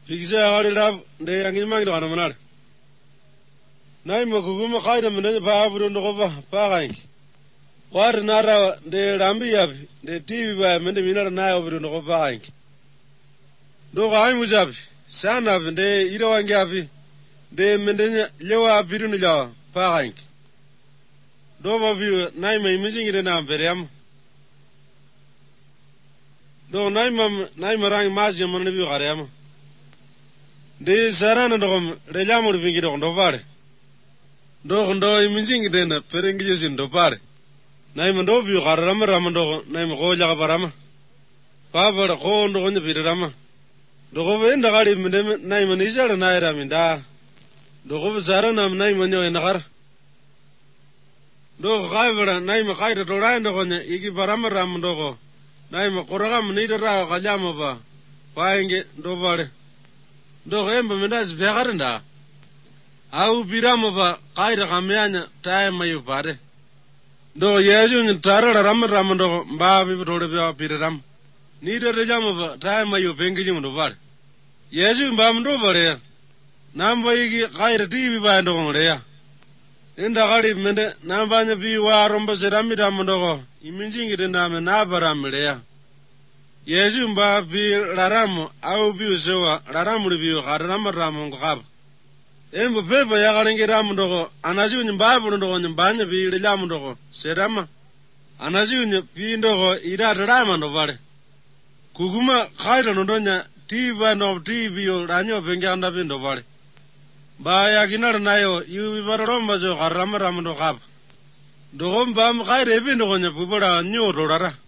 Pigisa gali lab de angin mangi dana manar. Nai makuguma kaida mende pa buru ndo ba pa gaing. War nara de rambi yab de TV ba mende minar na buru ndo ba gaing. Do gaay muzab sana de ira wangi abi de mende lewa biru no lawa pa gaing. Do ba bi nai mai mijingi de na beriam. Do nai marang mazi man bi gariam. De sarana ndogom rejamur bingi ndo bare. Ndo iminjing de na perengi jesin ndo bare. Nai mando bi garam ndo nai mo jaga barama. Pa bar ko ndo nya birama. Do go be nda gari minde nai manizar nai raminda. Do go sarana nai manyo enagar. Do gaibara nai ma kaida to rai ndo nya igi barama ndo go. Nai ma koraga mnida ra gajama ba. Paenge ndo bare. Do emba mendas begaranda au birama ba qaida kamyanya tay mayu pare do yeju ni tarara ram ndo ba bi tode ba piram ni de jama ba tay mayu bengi ndo bare yeju ba ndo bare namba yigi qaida tv ba ndo ngore ya inda gari mende namba nya bi wa romba serami ram ndo go iminjingi de name na baramre ya yeju mba bi raramu au bi usewa raramu bi garamu ramu ngab embo beba ya garingi ramu ndogo anaju nyimba bu ndogo nyambanya bi rilamu ndogo serama anaju ny bi ndogo ira rama ndo bare kuguma khaira ndonya tiba no tibio ranyo benga anda bi ndo bare ba ya ginar nayo yubi baromba jo garamu ramu ndo gab dogo mba khaira bi ndogo nya bubara nyo rorara